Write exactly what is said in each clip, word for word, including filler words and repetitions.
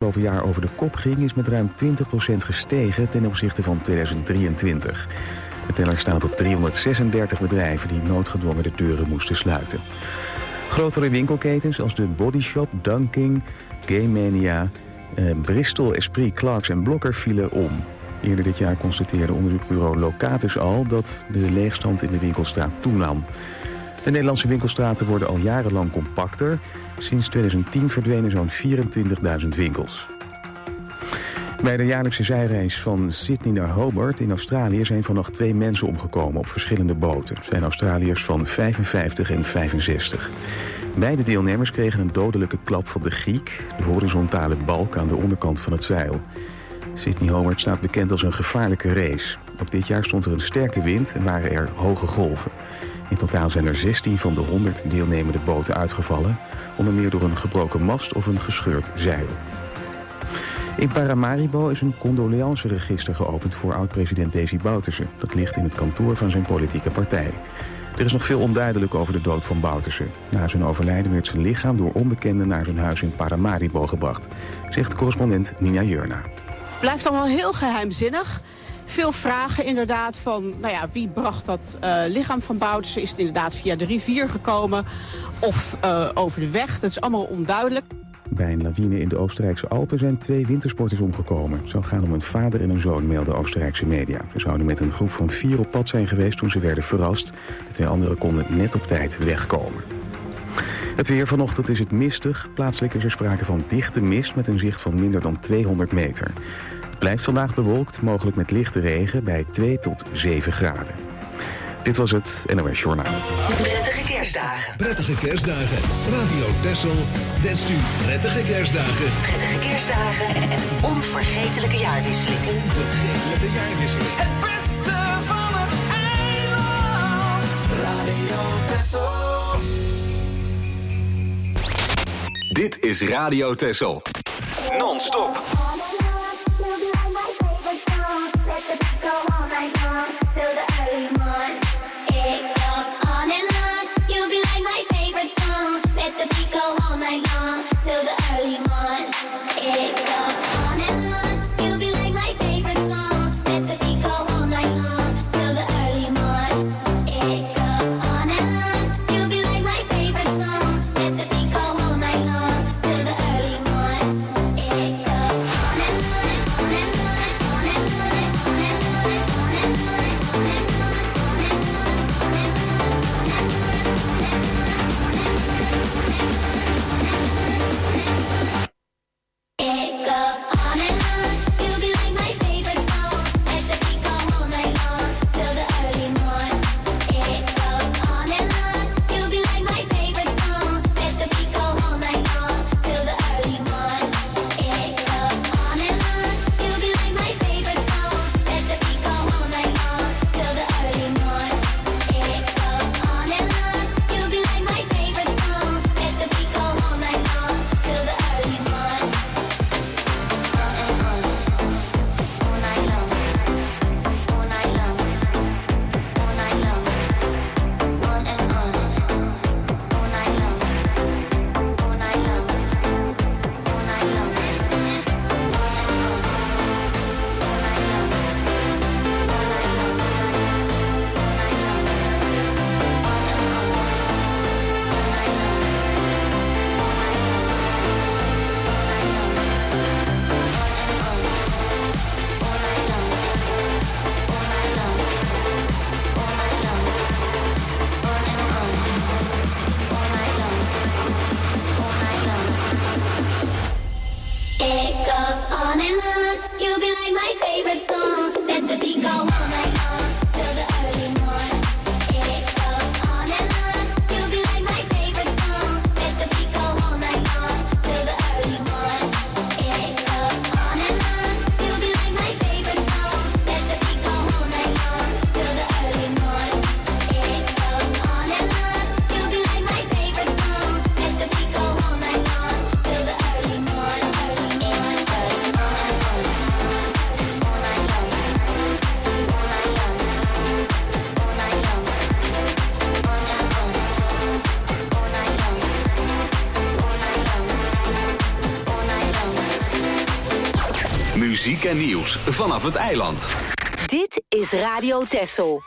afgelopen jaar over de kop ging, is met ruim twintig procent gestegen ten opzichte van tweeduizend drieëntwintig. De teller staat op driehonderdzesendertig bedrijven die noodgedwongen de deuren moesten sluiten. Grotere winkelketens als de Body Shop, Dunking, Game Mania, eh, Bristol, Esprit, Clarks en Blokker vielen om. Eerder dit jaar constateerde onderzoeksbureau Locatus al dat de leegstand in de winkelstraat toenam. De Nederlandse winkelstraten worden al jarenlang compacter. Sinds tweeduizend tien verdwenen zo'n vierentwintigduizend winkels. Bij de jaarlijkse zijreis van Sydney naar Hobart in Australië zijn vannacht twee mensen omgekomen op verschillende boten. Het zijn Australiërs van vijfenvijftig en vijfenzestig. Beide deelnemers kregen een dodelijke klap van de giek, de horizontale balk aan de onderkant van het zeil. Sydney-Hobart staat bekend als een gevaarlijke race. Ook dit jaar stond er een sterke wind en waren er hoge golven. In totaal zijn er zestien van de honderd deelnemende boten uitgevallen, onder meer door een gebroken mast of een gescheurd zeil. In Paramaribo is een condoleanceregister geopend voor oud-president Desi Bouterse. Dat ligt in het kantoor van zijn politieke partij. Er is nog veel onduidelijk over de dood van Bouterse. Na zijn overlijden werd zijn lichaam door onbekenden naar zijn huis in Paramaribo gebracht, zegt correspondent Nina Jeurna. Blijft allemaal heel geheimzinnig. Veel vragen inderdaad van, nou ja, wie bracht dat uh, lichaam van Bouterse? Is het inderdaad via de rivier gekomen of uh, over de weg? Dat is allemaal onduidelijk. Bij een lawine in de Oostenrijkse Alpen zijn twee wintersporters omgekomen. Het zou gaan om een vader en een zoon, melden Oostenrijkse media. Ze zouden met een groep van vier op pad zijn geweest toen ze werden verrast. De twee anderen konden net op tijd wegkomen. Het weer vanochtend is het mistig. Plaatselijk is er sprake van dichte mist met een zicht van minder dan tweehonderd meter. Het blijft vandaag bewolkt, mogelijk met lichte regen bij twee tot zeven graden. Dit was het N O S Journaal. Prettige kerstdagen. Prettige kerstdagen. Radio Texel wenst u prettige kerstdagen. Prettige kerstdagen en een onvergetelijke jaarwisseling. Onvergetelijke jaarwisseling. Het beste van het eiland. Radio Texel. Dit is Radio Texel. Non-stop. Muziek en nieuws vanaf het eiland. Dit is Radio Texel.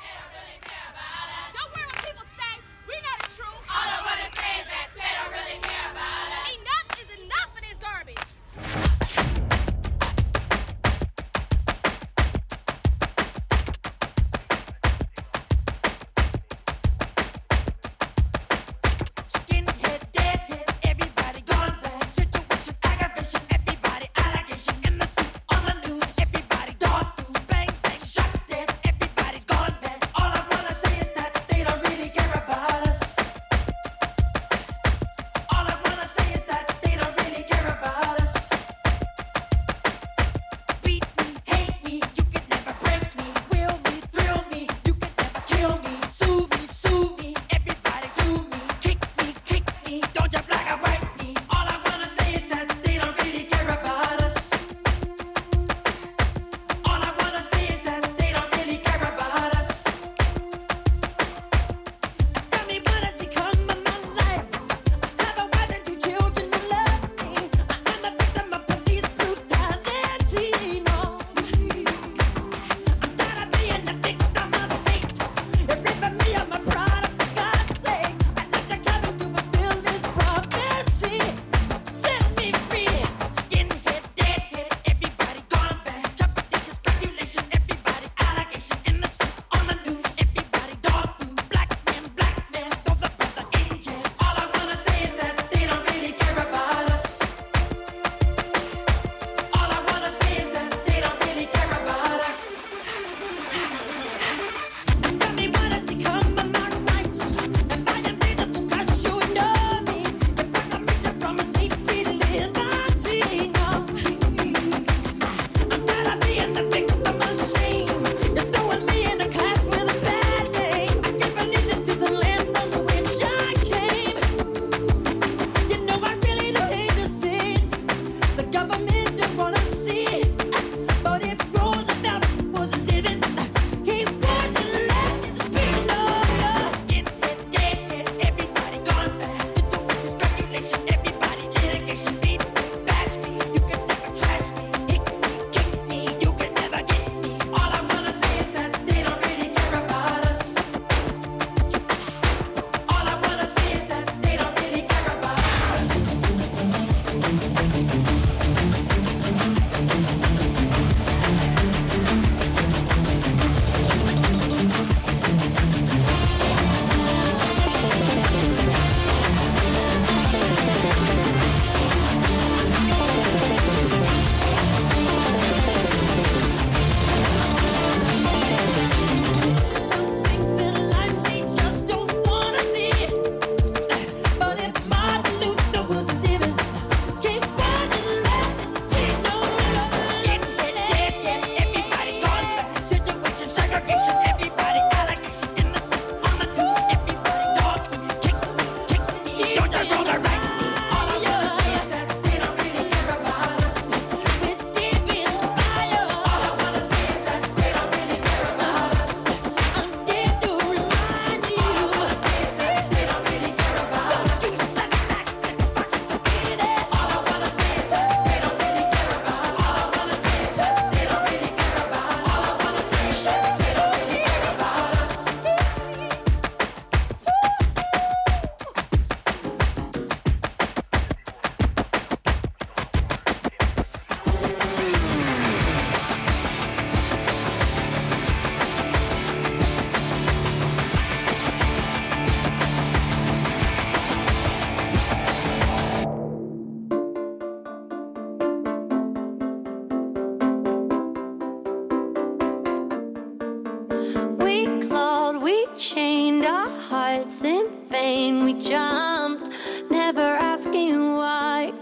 chained our hearts in vain. We jumped, never asking why.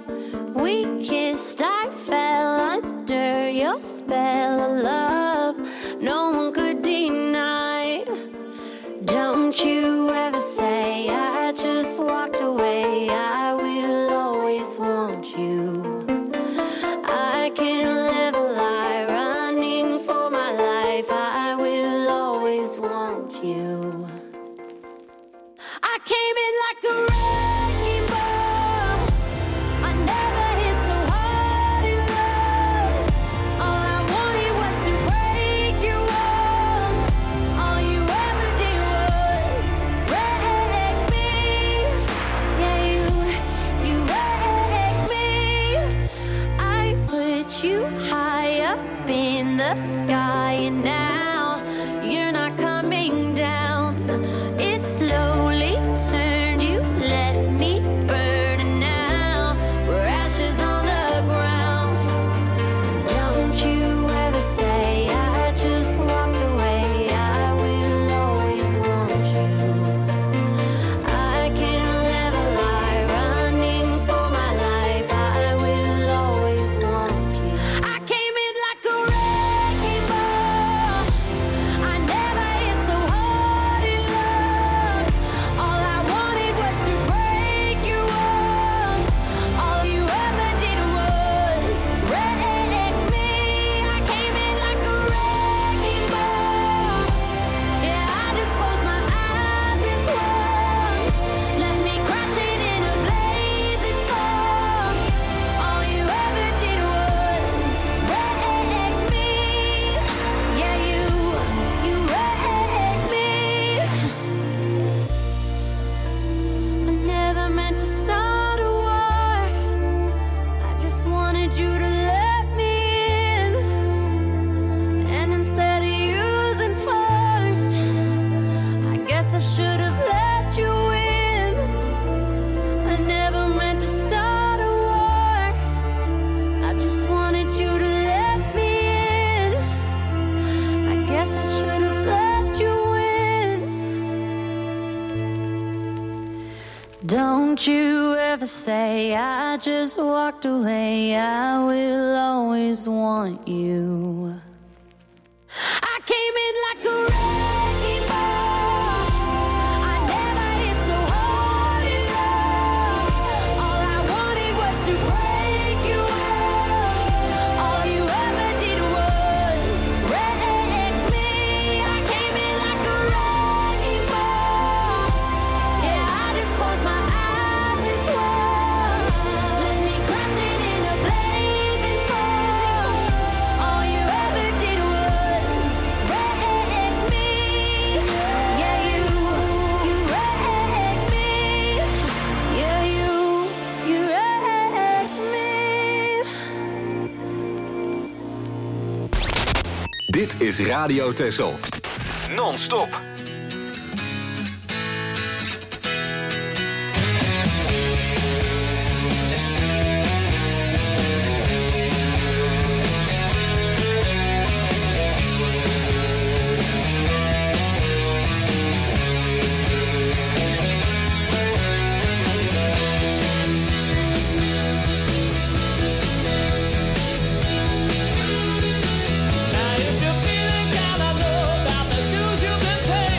We kissed, I fell under your spell of love. No one could deny. Don't you ever say I just walked away. I will always want you. I can't live a lie, running for my life. I will always want you. I came in like a wrecking ball. I never hit so hard in love. up in the sky, and now you're not coming down. It slowly turned, you let me burn, and now we're ashes on the ground. Don't you ever say I just walked away, I will always want you. I can't live a lie, running for my life, I will always want you. I came in like a wrecking ball, I never hit so hard in love. All I wanted was to break your walls, all you ever did was wreck me. I came in like a wrecking ball, yeah, I just closed my eyes and swung, left me crashing in a blazing fall. All you ever did was wreck me. Yeah, you, you wrecked me. I never meant to start a war, I just wanted you to let me in, and instead of using force, I guess I should have let you in. I never meant to start a war, I just wanted you to let me in. I guess I should have let you in. Don't you ever say I just walked away, I will always want you. I came in like a wrecking ball, I never hit so hard in love. All I wanted was to break your walls, all you ever did was wreck me. I came in like a wrecking ball, yeah, I just closed my eyes and swung, left me crashing in a blazing fall. All you ever did was wreck me. Yeah, you, you wrecked me. Yeah, you, you wrecked me. Dit is Radio Texel. Non-stop. Now if you're feeling kinda low about the dues you've been paying,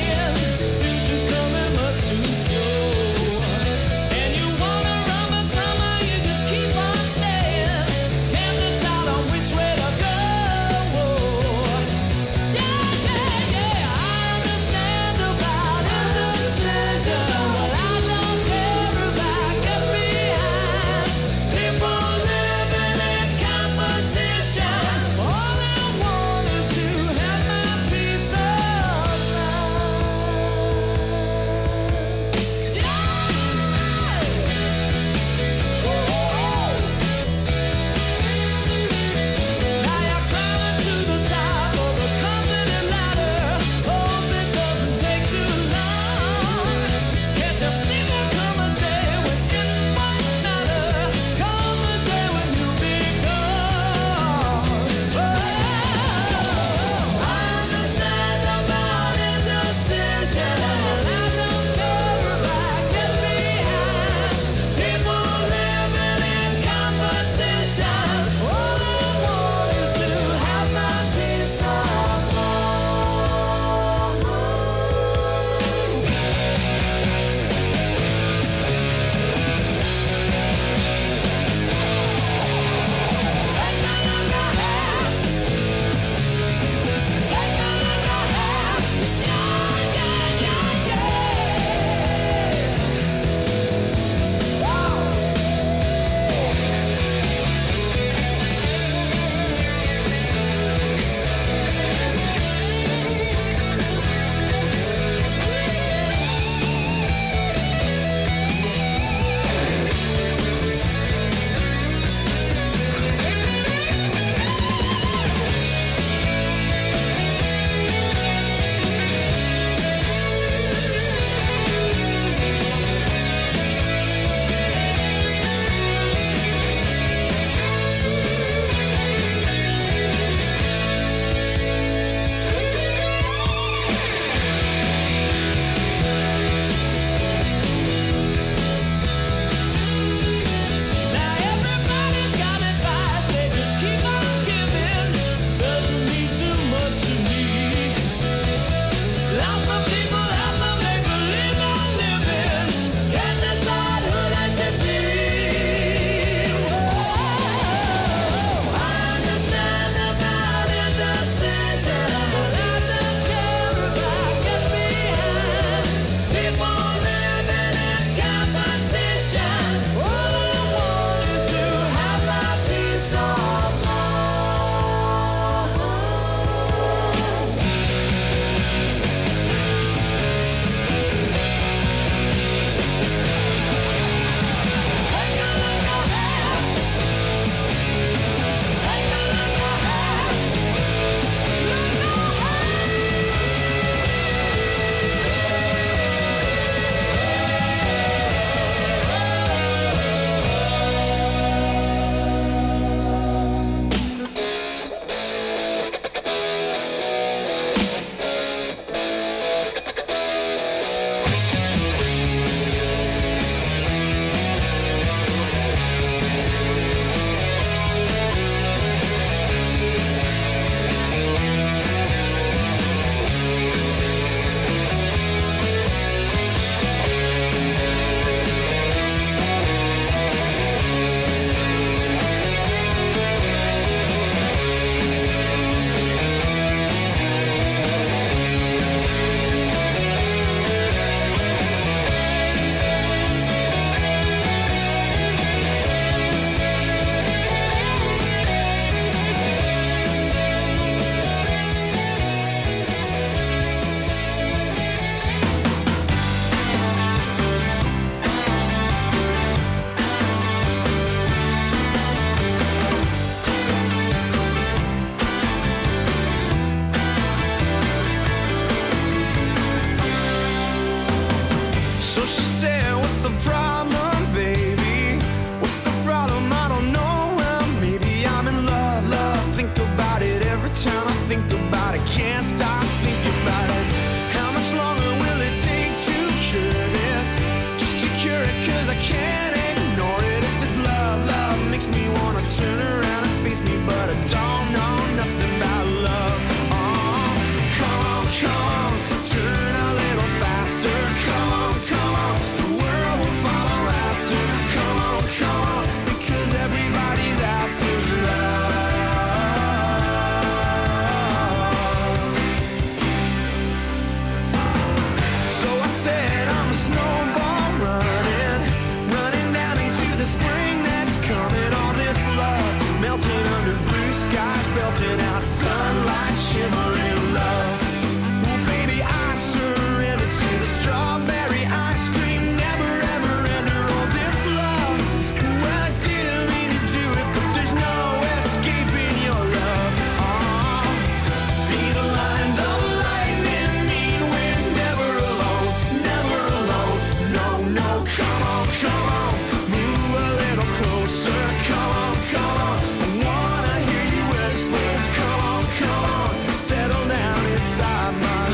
belting out, sunlight shimmering love. Well, baby, I surrender to the strawberry ice cream, never ever enter all this love. Well, I didn't mean to do it, but there's no escaping your love. Oh, these lines of lightning mean we're never alone, never alone. No, no, come on, come on, move a little closer, come on, come on. I wanna hear you whisper, come on, come on, settle down inside my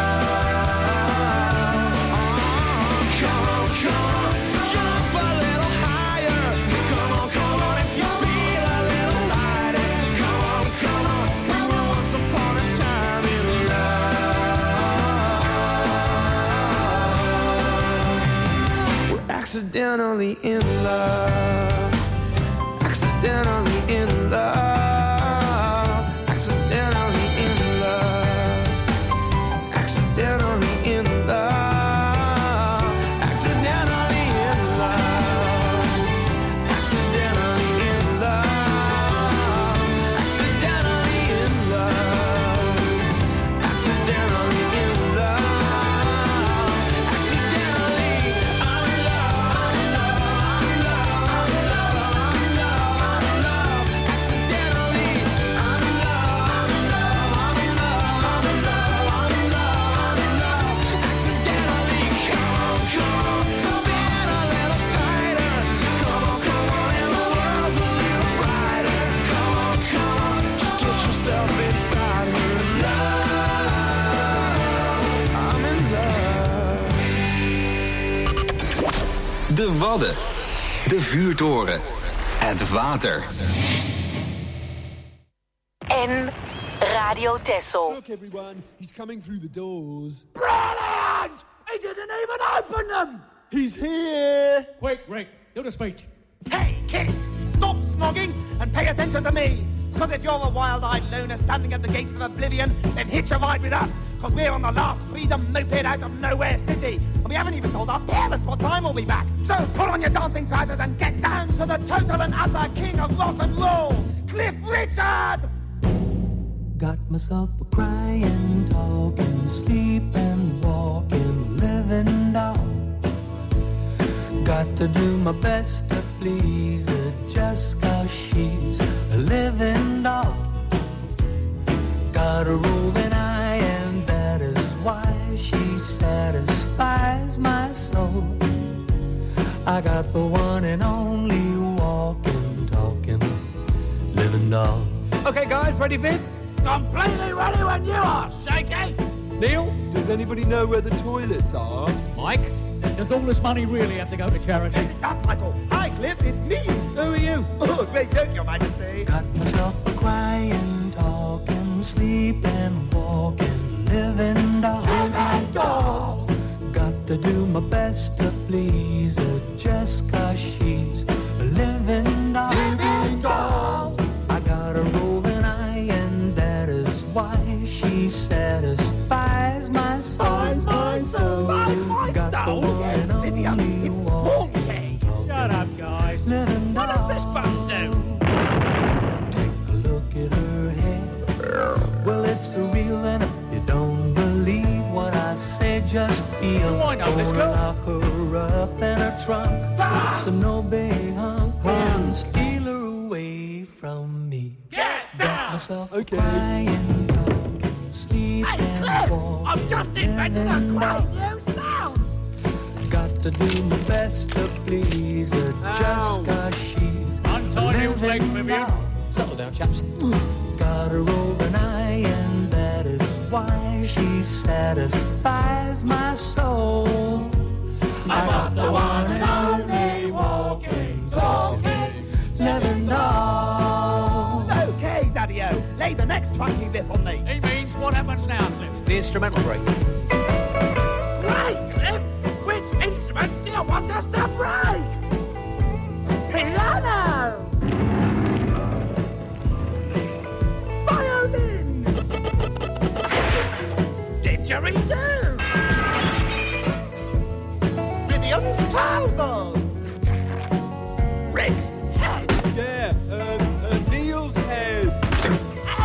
love. Oh, come on, come on, jump a little higher. Come on, come on, if you feel a little lighter. Come on, come on, we were once upon a time in love. We're accidentally in love. Accidentally in love. Accidentally in love. Accidentally in love. Accidentally in love. Accidentally in love. Accidentally in love. Accidentally in love. Accidentally, I'm in love. I'm in love. I'm in love. I'm in love. I'm in love. Accidentally, I'm in love. I'm in love. I'm in love. I'm in love. I'm in love. I'm in love. Accidentally, come on, come on, spin a little tighter. Come on, come on, and the world's a little brighter. Come on, come on, just get yourself inside her love. I'm in love. De Wadden. De vuurtoren. Het water. En Radio Texel. Look, everyone, he's coming through the doors. Brilliant! He didn't even open them! He's here! Quick, Rick, do the speech. Hey, kids, stop snogging and pay attention to me. Because if you're a wild-eyed loner standing at the gates of oblivion, then hitch a ride with us. Because we're on the last freedom moped out of nowhere city. And we haven't even told our parents what time we'll be back. So put on your dancing trousers and get down to the total and utter king of rock and roll, Cliff Richard! Got myself a crying, talking, sleeping, walking, living doll. Got to do my best to please her just 'cause she's a living doll. Got a roving eye and that is why she satisfies my soul. I got the one and only walking, talking, living doll. Okay, guys, ready, Viv? Completely ready when you are, Shaky! Neil? Does anybody know where the toilets are? Mike? Does all this money really have to go to charity? Yes, it does, Michael. Hi, Cliff, it's me. Who are you? Oh, great joke, Your Majesty. Got myself a crying, talking, sleeping, walking, living doll. Living doll. Got to do my best to please her just 'cause she's a living doll. Living doll. I got a roving eye and that is why she satisfies my soul. My soul. My Got the soul. one Yes, and Vivian, only it's walking, haunting. Shut up, guys. living What doll. does this bum do? Take a look at her hair. Well, it's surreal, and if you don't believe what I say, just feel. Oh, I know this girl. Lock her up in her trunk. Ah! So no big hunk can steal her away from me. Get Got down! myself Okay. crying, talking, sleeping, Hey, Cliff! walking, I've just invented a living great doll. new sound! Got to do my best to please her Ow. just 'cause she's Untie Neil's living legs, Vivian. doll. Settle down, chaps. Got a roving eye and that is why she satisfies my soul. I got the one and only walking, talking, living doll. Okay, Daddy-O, lay the next funky riff on me. He means what happens now, Cliff? The instrumental break. Great, Cliff! Which instruments do you want us to break? Piano! Violin! Didgeridoo! Vivian's tribal! Rick's head! Yeah, um, uh, Neil's head.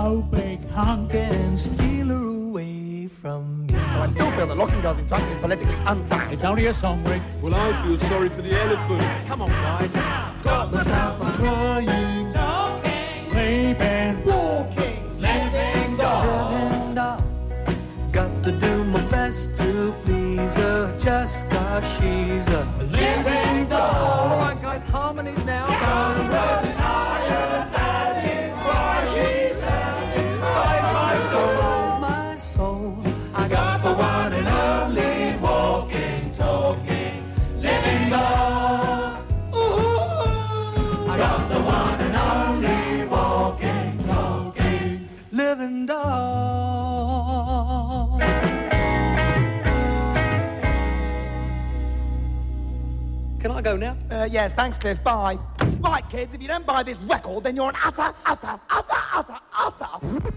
no big hunk and steal her away from me. Well, I still feel that locking girls in trunks is politically unsound. It's only a song, Rick. Well, I feel sorry for the elephant. Come on, guys. Got myself a crying, Talking, sleeping, Walking, living dog. living dog. Got to do my best to please her just 'cause she's a living dog. All right, guys, harmonies now. I got the one and only walking, talking, living dog. I got the one and only walking, talking, living dog. Can I go now? Uh, yes, thanks, Cliff. Bye. Right, kids, if you don't buy this record, then you're an utter, utter, utter, utter, utter.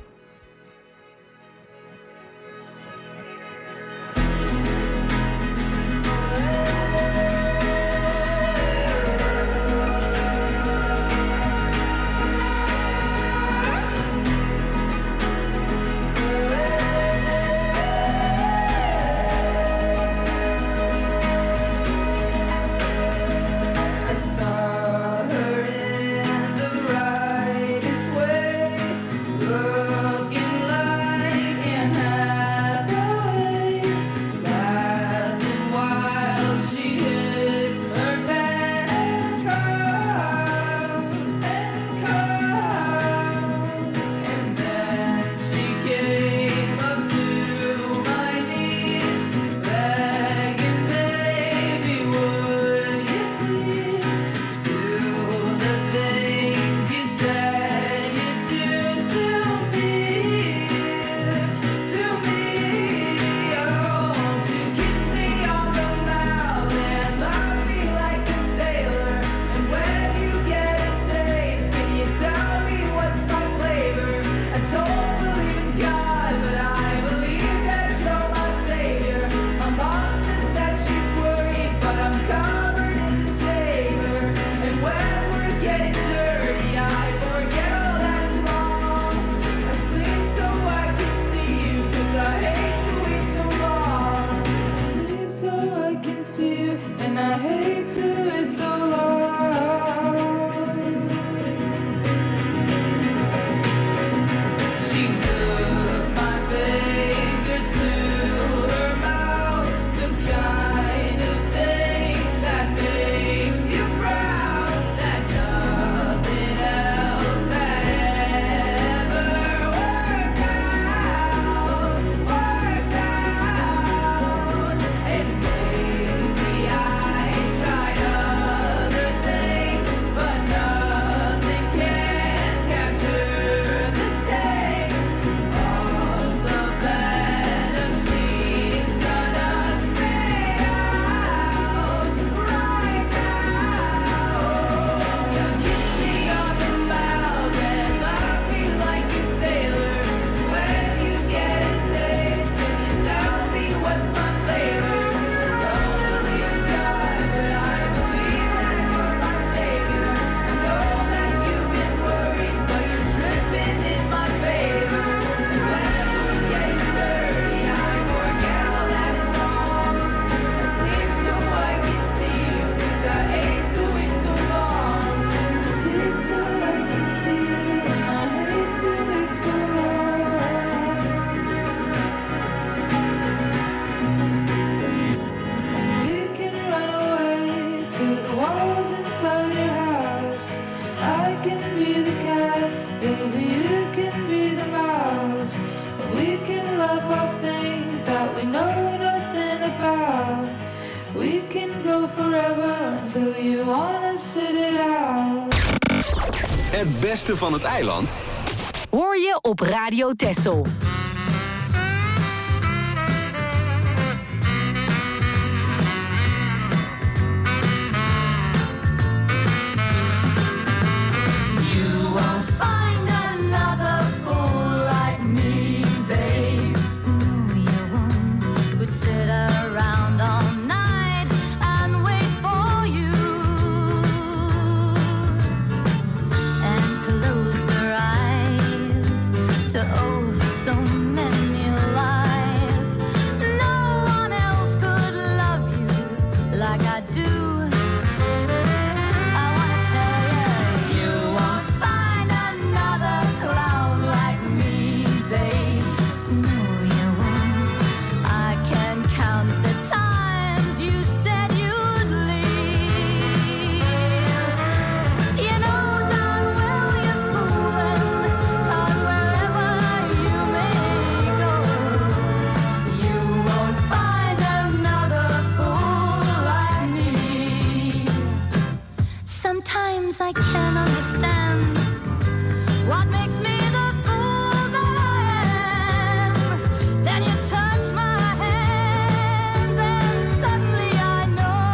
Het beste van het eiland hoor je op Radio Texel. oh, so many lies. No one else could love you like I do. I wanna tell you, you won't find another clown like me, babe. No, you won't. I can count the times you said you'd leave. You know darn well you're fooling, 'cause wherever you may go, you won't find another fool like me. Sometimes I can't understand what makes me the fool that I am. Then you touch my hands and suddenly I know.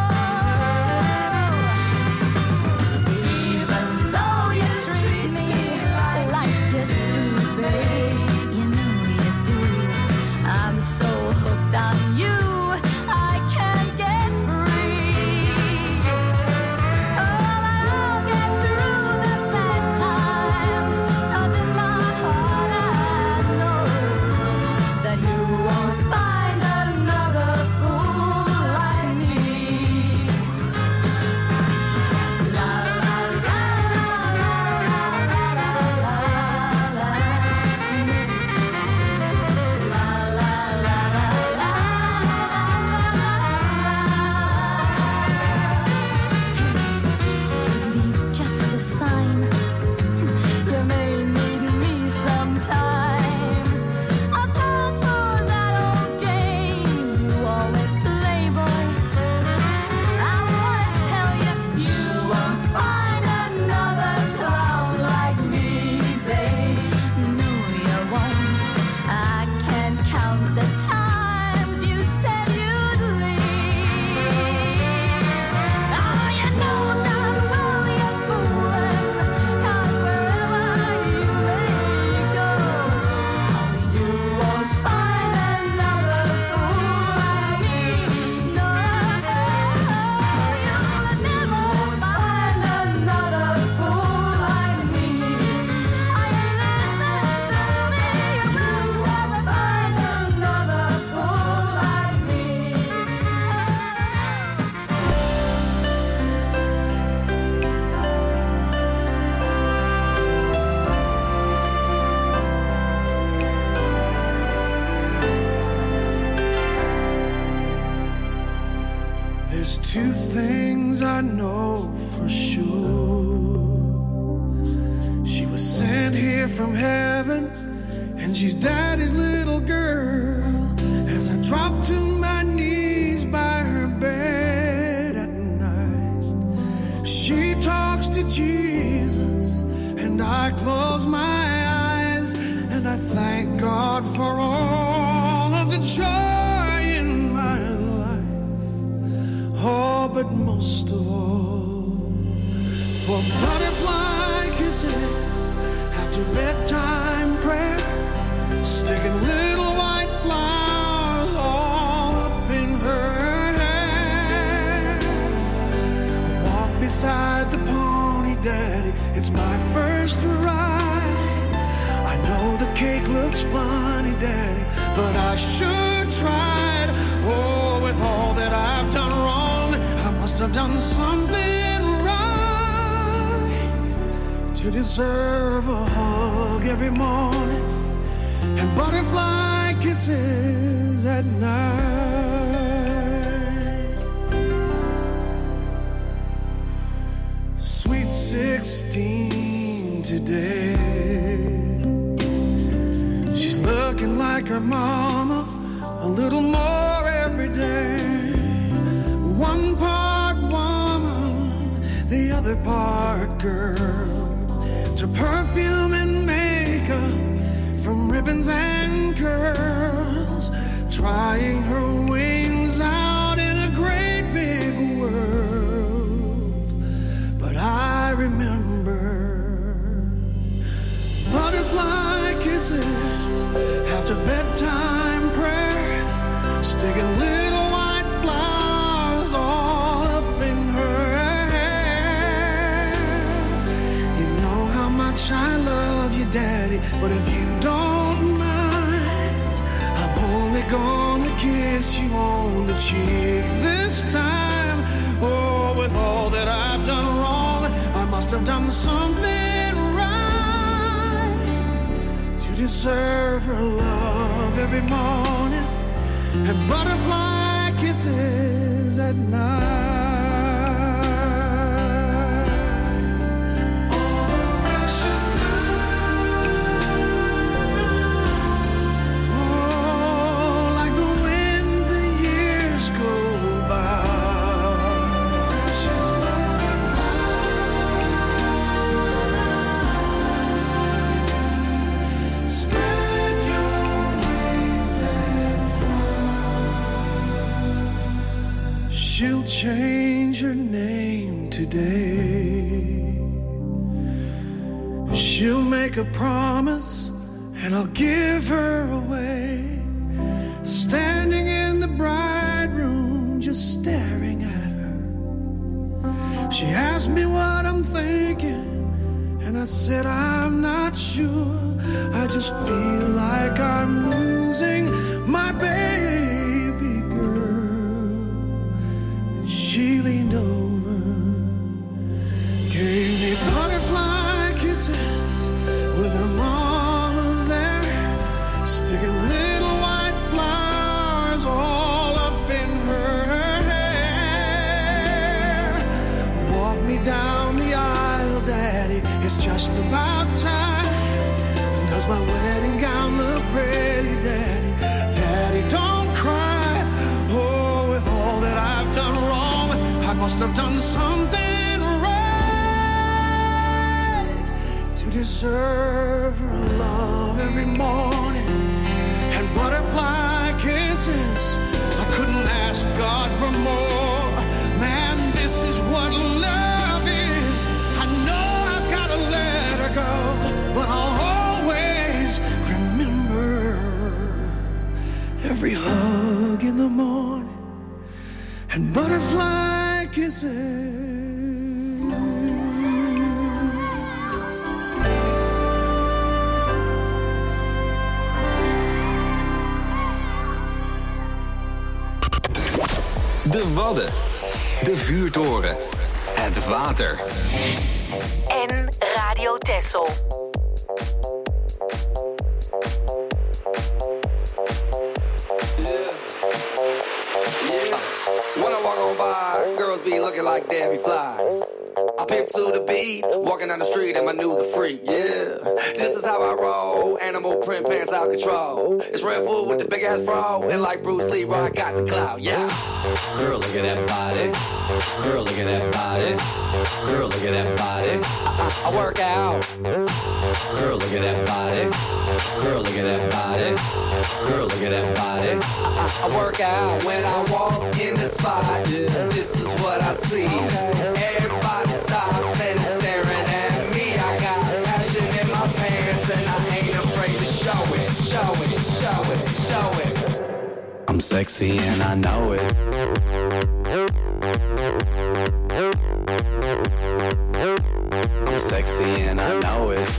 Even though you treat me like you do, babe, you know you do. I'm so hooked on you, I can't get free. Oh, but I'll get through the bad times, 'cause in my heart I know that you won't find another fool like me. La la la la la la la la la la. La la la la la Give me just a sign. You may need me sometime. I fall for that old game you always play, boy. I wanna tell you, you won't find another clown like me, babe. No, you won't. I can count the times you said you'd leave. Oh, you know darn well you're fooling, 'cause wherever you may go, you won't find another fool like me. No, you'll never find another fool like me. Are you listening to me? You'll never find another fool like me. There's two things I know for sure. She was sent here from heaven, and she's daddy's little girl. As I drop to my knees by her bed at night, she talks to Jesus, and I close my eyes, and I thank God for all of the joy in my life. Oh, but most of all, for butterfly kisses after bedtime prayer, sticking little white flowers all up in her hair. Walk beside the pony, daddy, it's my first ride. I know the cake looks funny, daddy, but I sure tried. Oh, with all that I've done wrong, I must have done something right to deserve a hug every morning and butterfly kisses at night. Sweet sixteen today, she's looking like her mama a little more every day. One part woman, the other part girl. To perfume and makeup, from ribbons and curls, trying her wings out in a great big world. But I remember butterfly kisses after bedtime prayer, sticking little white flowers all up in her hair. You know how much I love you, Daddy, but if you don't gonna kiss you on the cheek this time. Oh, with all that I've done wrong, I must have done something right to deserve her love every morning and butterfly kisses at night. All the precious time, oh, like the wind the years go by. Precious butterfly, spread your wings and fly. She'll change her name today. She'll make a promise and I'll give her away. Standing in the bride room, just staring at her. She asked me what I'm thinking, and I said I'm not sure. I just feel like I'm losing my baby girl. And she leaned over, gave me butterfly kisses with her mama there, sticking little white flowers all up in her hair. Walk me down the aisle, Daddy, it's just about time. And does my wedding gown look pretty, Daddy? Daddy, don't cry. Oh, with all that I've done wrong, I must have done something right to deserve her love every morning and butterfly kisses. I couldn't ask God for more. Man, this is what love is. I know I've got to let her go, but I'll always remember every hug in the morning and butterfly kisses. De Wadden. De vuurtoren. Het water. En Radio Texel. When I walk on by, girls be looking like Debbie Fly. I pimp to the beat, walking down the street and my new the freak, yeah. This is how I roll, animal print pants out control. It's Red Bull with the big ass bra, and like Bruce Lee, I got the clout, yeah. Girl, look at that body. Girl, look at that body. Girl, look at that body. I, I, I work out. Girl, look at that body. Girl, look at that body. Girl, look at that body. I, I, I work out when I walk in the spot. This is what I see. Everybody stops and is staring at me. I got passion in my pants and I ain't afraid to show it, show it, show it, show it. I'm sexy and I know it. I'm sexy and I know it.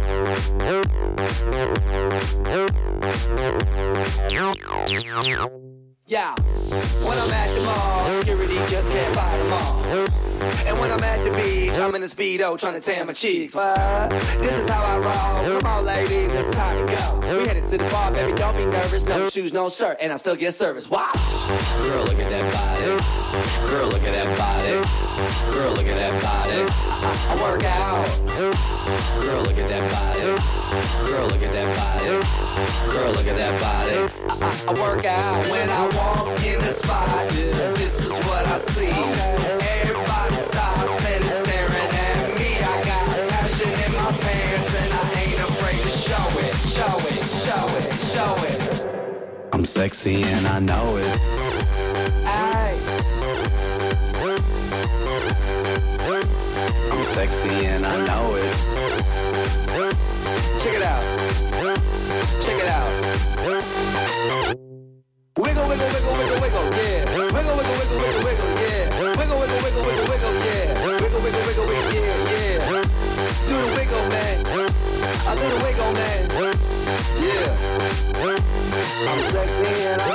Yeah, when I'm at the mall, security just can't fight them all. And when I'm at the beach, I'm in a Speedo trying to tan my cheeks. But this is how I roll. Come on, ladies, it's time to go. We headed to the bar, baby, don't be nervous. No shoes, no shirt, and I still get service. Watch. Girl, look at that body. Girl, look at that body. Girl, look at that body. I, I work out. Girl, look at that body. Girl, look at that body. Girl, look at that body. I, I, I work out when I walk in the spot. This is what I see. Everybody stops and is staring at me. I got passion in my pants and I ain't afraid to show it, show it, show it, show it. I'm sexy and I know it. Aye. I'm sexy and I know it. Check it out. Check it out. Wiggle, wiggle, wiggle, wiggle, wiggle, yeah. Wiggle, wiggle, wiggle, wiggle, wiggle, yeah. Wiggle, wiggle, wiggle, wiggle, wiggle, yeah. Wiggle, wiggle, wiggle, wiggle, yeah, yeah. Do the wiggle, man. I do the wiggle, man. Yeah. I'm sexy and I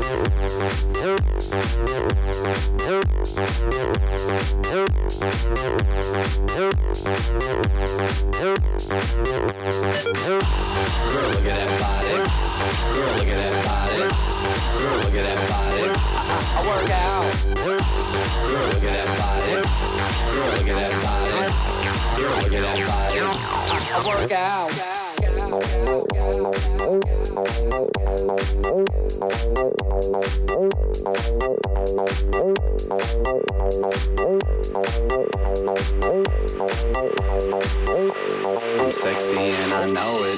look at that body. Girl, look at that body. Girl, look at that body. I, I work out. Girl, look at that body. Girl, look at that body. Girl, look at that body. I, I work out. I'm sexy and I know it.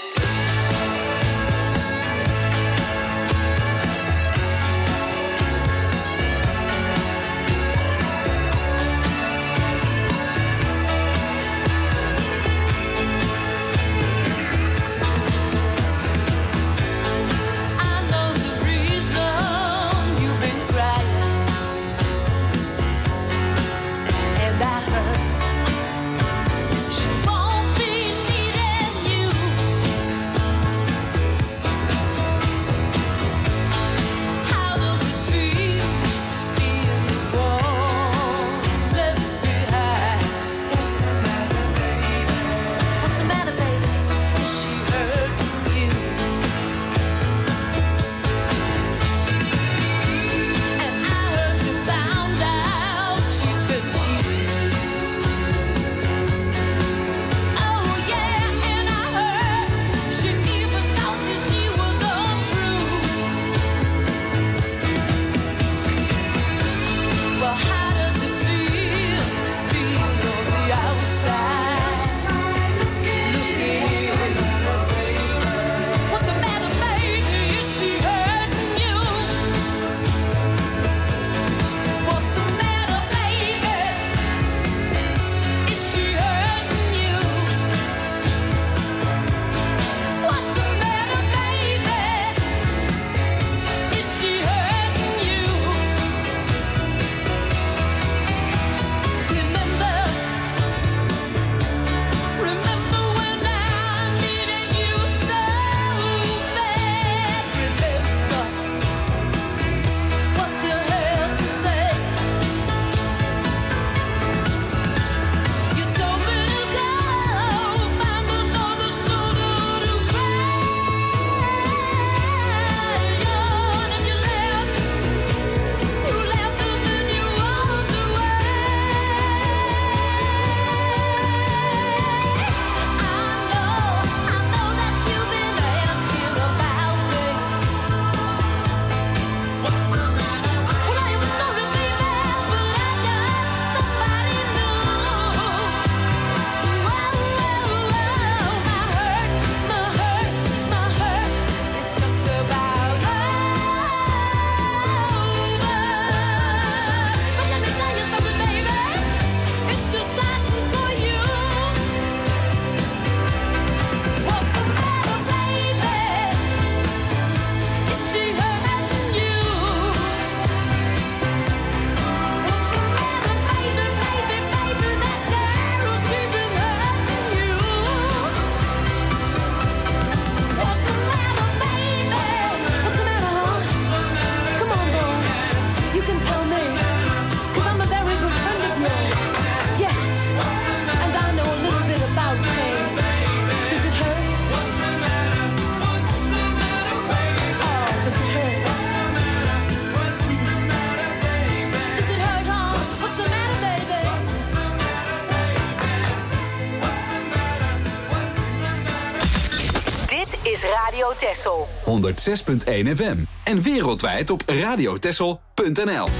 is Radio Texel. honderdzes punt één F M en wereldwijd op radiotexel punt n l.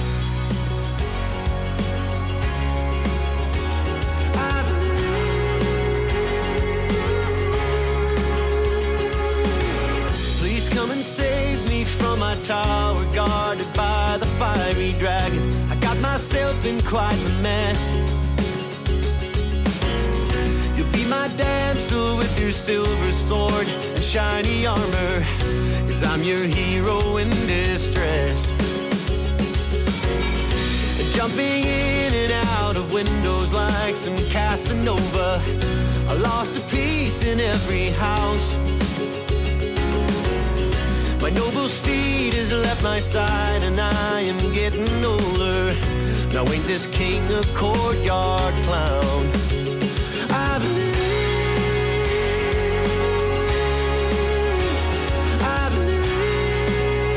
Please come and save me from my tower guarded by the fiery dragon. I got myself in quite a mess. You'll be my damsel with your silver sword and shiny armor, as I'm your hero in distress. Jumping in and out of windows like some Casanova, I lost a piece in every house. My noble steed has left my side and I am getting older. Now ain't this king a courtyard clown? I believe, I believe.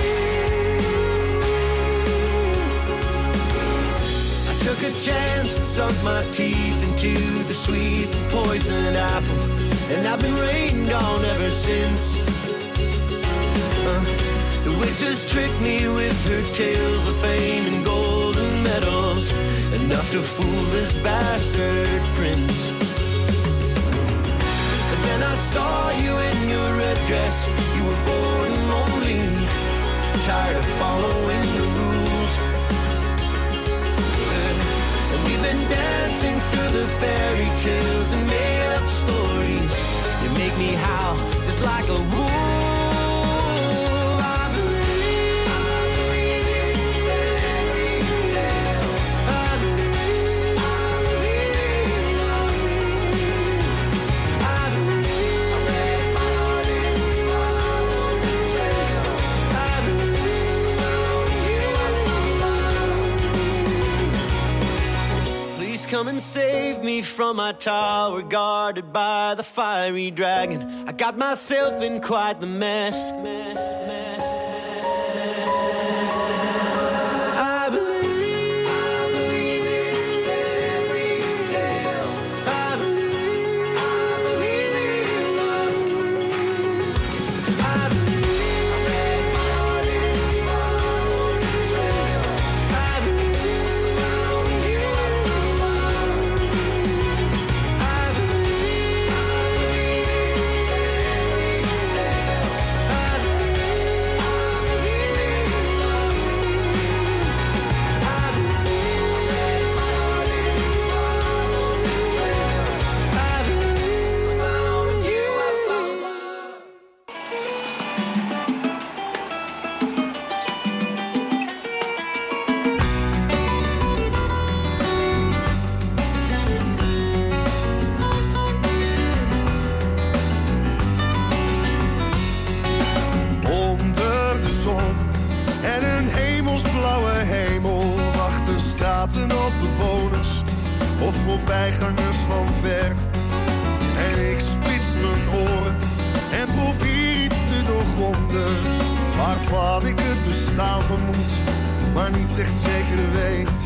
I took a chance and sunk my teeth into the sweet poisoned apple, and I've been rained on ever since. Uh, the witch has tricked me with her tales of fame and golden medals, enough to fool this bastard prince. And then I saw you in your red dress. You were bored and lonely, tired of following the rules. And we've been dancing through the fairy tales and made up stories. You make me howl just like a wolf. Come and save me from my tower guarded by the fiery dragon. I got myself in quite the mess, mess, mess, mess, mess. I believe, I believe in fairy tale. I believe, I believe in love. I believe, I read my heart and followed the trail. I believe, found you, I found love. I believe, I believe in fairy tale. I believe, I believe in love. I believe, I read my heart and followed the trail. I believe, found you, I found love. Onder de zon en een hemelsblauwe hemel wachten straten op bewoners of voorbijgangers van ver. En ik spits mijn oren en probeer iets te doorgronden waarvan ik het bestaan vermoed, maar niet echt zeker weet.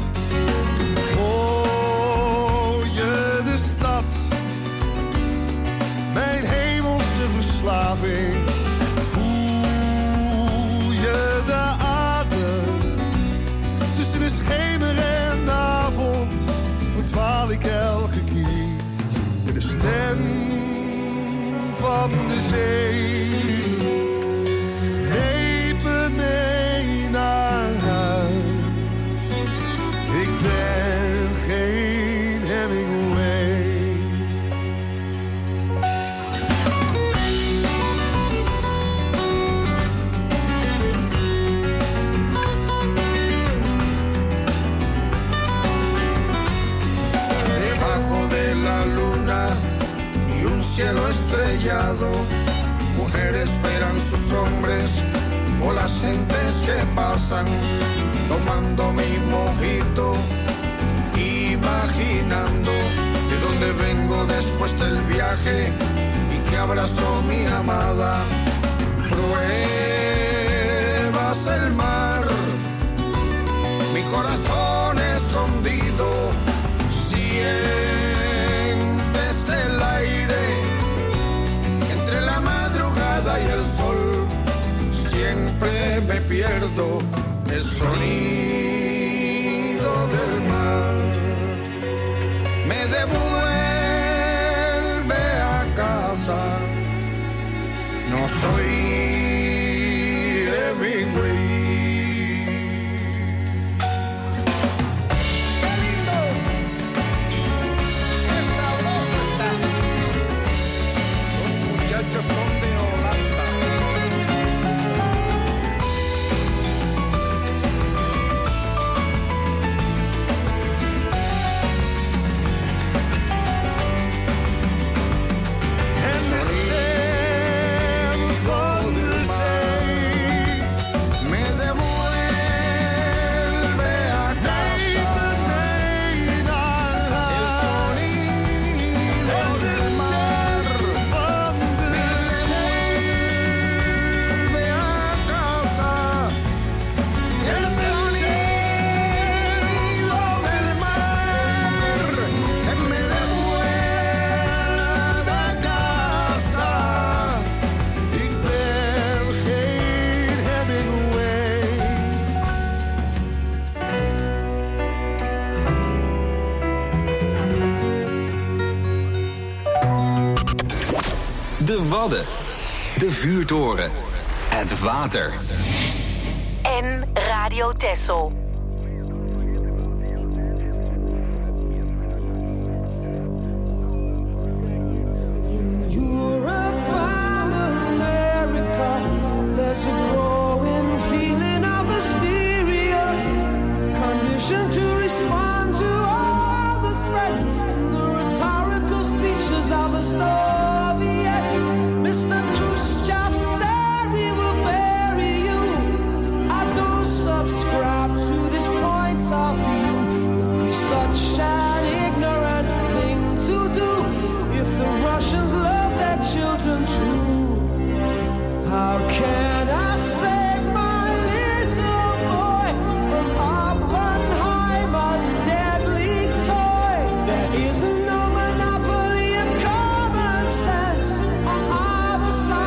Hoor je de stad, mijn hemelse verslaving? Voel je de adem tussen de schemer en de avond? Verdwaal ik elke keer in de stem van de zee. Neem me mee naar huis. Ik ben geen Hemingway. Debajo de la luna y un cielo estrellado, mujeres esperan sus hombres o las gentes que pasan, tomando mi mojito, imaginando de dónde vengo después del viaje y que abrazó mi amada. Pruebas el mar, mi corazón escondido, sientes el aire entre la madrugada y el sol. Siempre me pierdo el sonido del mar. Me devuelve a casa. No soy Hemingway. ¡Qué lindo! ¡Qué sabroso está! Los muchachos son de Holanda. De Wadden. De vuurtoren. Het water. En Radio Texel. There's a growing feeling of hysteria, conditioned to respond to all the threats and the rhetorical speeches of the Soviets. Mister Khrushchev said we will bury you. I don't subscribe to this point of view. It'd be such an ignorant thing to do if the Russians love their children too. How can I save my little boy from Oppenheimer's deadly toy? There is no monopoly of common sense on either side.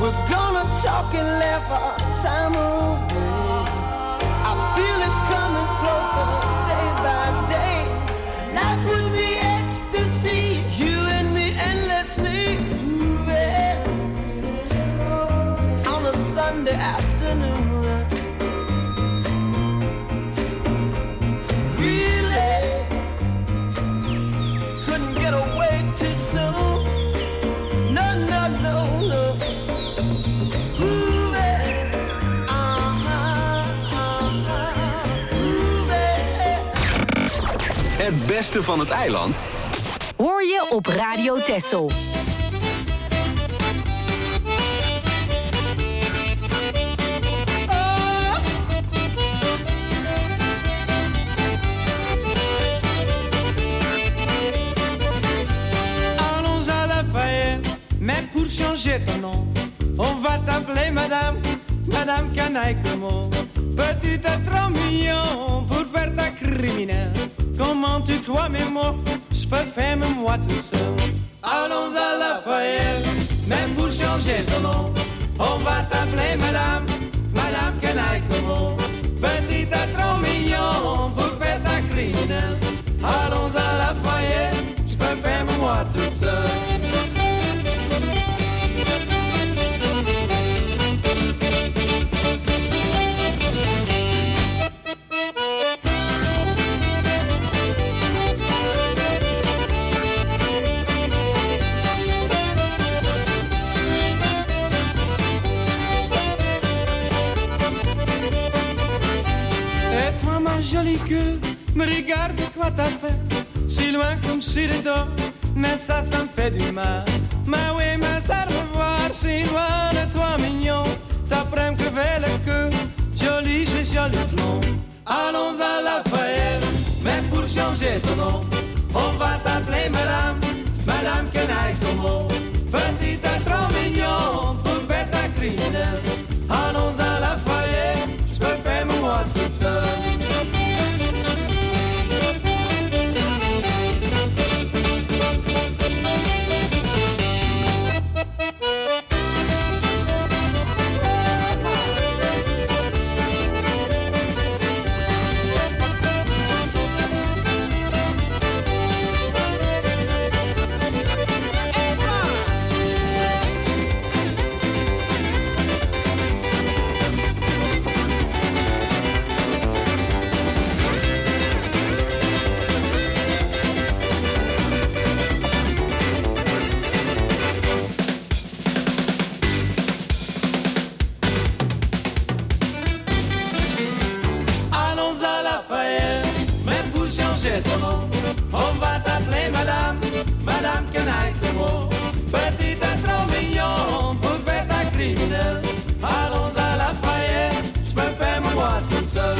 We're gonna talk and laugh our time away. I feel it coming closer day by day. Life would be ecstasy, you and me endlessly moving on a Sunday afternoon. Really couldn't get away too soon. No, no, no, no. Het beste van het eiland hoor je op Radio Texel. Allons à Lafayette, mais pour changer ton nom, on va t'appeler Madame, Madame Canaille Como. Petite est trop mignon pour faire ta criminelle. Comment tu crois mes mots, je peux faire même moi tout seul. Allons à Lafayette, même pour changer ton nom, on va t'appeler Madame, Madame Canaille Como. Petite est trop mignon pour faire ta criminelle. Allons à Lafayette, je peux faire même moi tout seul. Jolie queue, me regarde quoi t'as fait. Si loin comme sur le dos, mais ça, ça me fait du mal. Mais oui, mais à revoir, si loin de toi mignon. T'apprends que vers le queue, joli, j'ai joli nom. Allons à Lafayette, mais pour changer ton nom, on va t'appeler Madame, Madame Canaille Como. Petite est trop mignon pour faire ta criminelle. Allons à Lafayette, je peux faire moi toute seule. On va t'appeler Madame, Madame Canaille Como. Petite est trop mignon pour faire ta criminelle. Allons à Lafayette, je peux faire moi toute seule.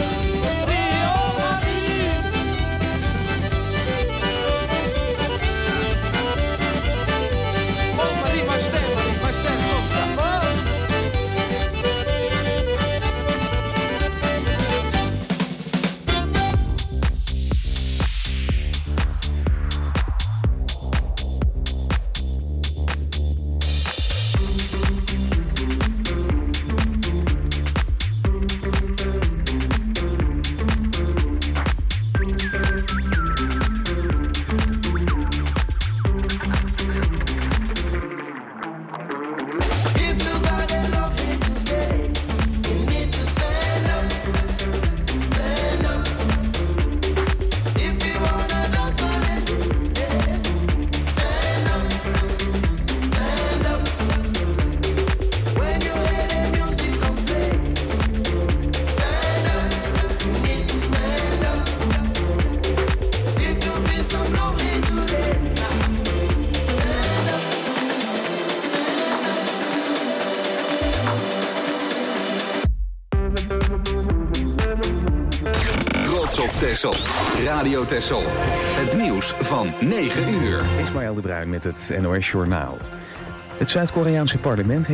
Texel. Radio Texel. Het nieuws van negen uur. Ismaël de Bruin met het N O S Journaal. Het Zuid-Koreaanse parlement